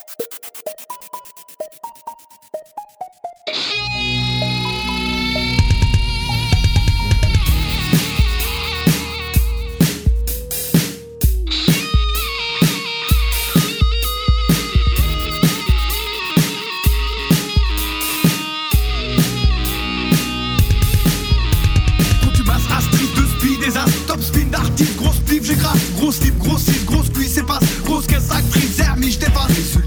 Top spin d'artiste, grosse pipe, j'écrase. Grosse slip, grosse cuisse, c'est pas grosse caisse, actrice, hermie, j'dépasse.